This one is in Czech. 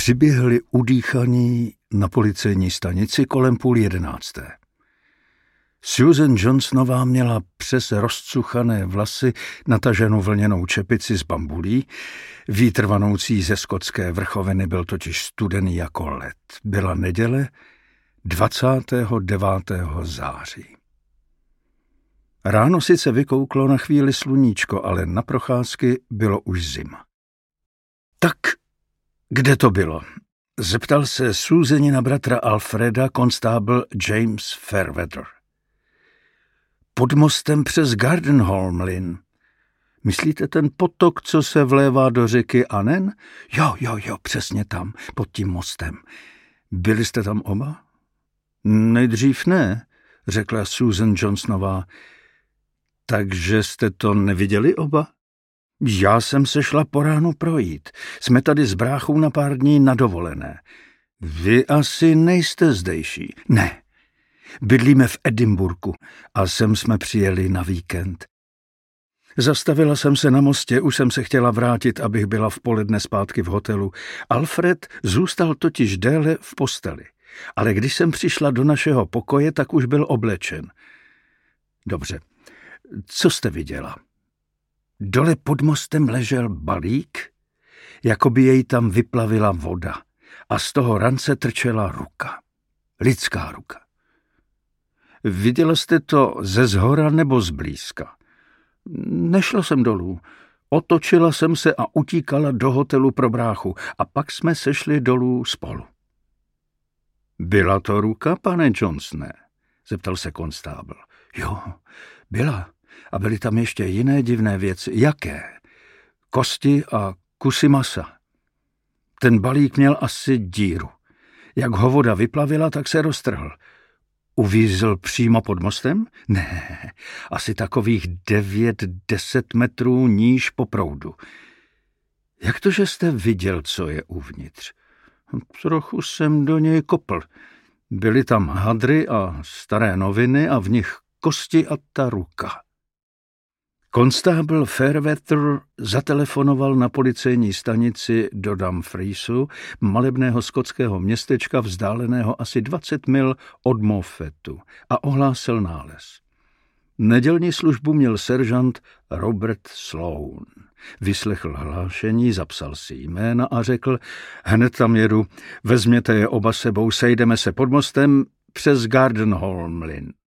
Přiběhli udýchaní na policejní stanici kolem 10:30. Susan Johnsonová měla přes rozcuchané vlasy nataženou vlněnou čepici z bambulí. Vítr vanoucí ze skotské vrchoviny byl totiž studený jako led. Byla neděle 29. září. Ráno sice vykouklo na chvíli sluníčko, ale na procházky bylo už zima. Tak kde to bylo? Zeptal se Susanina bratra Alfreda konstábl James Fairweather. Pod mostem přes Gardenholm, Lynn. Myslíte ten potok, co se vlévá do řeky Annen? Jo, přesně tam, pod tím mostem. Byli jste tam oba? Nejdřív ne, řekla Susan Johnsonová. Takže jste to neviděli oba? Já jsem se šla po ránu projít. Jsme tady s bráchou na pár dní na dovolené. Vy asi nejste zdejší. Ne. Bydlíme v Edinburghu a sem jsme přijeli na víkend. Zastavila jsem se na mostě, už jsem se chtěla vrátit, abych byla v poledne zpátky v hotelu. Alfred zůstal totiž déle v posteli, ale když jsem přišla do našeho pokoje, tak už byl oblečen. Dobře, co jste viděla? Dole pod mostem ležel balík, jako by jej tam vyplavila voda a z toho rance trčela ruka. Lidská ruka. Viděla jste to ze zhora nebo zblízka? Nešla jsem dolů. Otočila jsem se a utíkala do hotelu pro bráchu a pak jsme sešli dolů spolu. Byla to ruka, pane Johnsone? Zeptal se konstábl. Jo, byla. A byly tam ještě jiné divné věci. Jaké? Kosti a kusy masa. Ten balík měl asi díru. Jak ho voda vyplavila, tak se roztrhl. Uvízl přímo pod mostem? Ne, asi takových 9-10 metrů níž po proudu. Jak to, že jste viděl, co je uvnitř? Trochu jsem do něj kopl. Byly tam hadry a staré noviny a v nich kosti a ta ruka. Konstábl Fairweather zatelefonoval na policejní stanici do Dumfriesu, malebného skotského městečka vzdáleného asi 20 mil od Moffatu, a ohlásil nález. Nedělní službu měl seržant Robert Sloan. Vyslechl hlášení, zapsal si jména a řekl: hned tam jedu, vezměte je oba sebou, sejdeme se pod mostem přes Gardenholm, Lynn.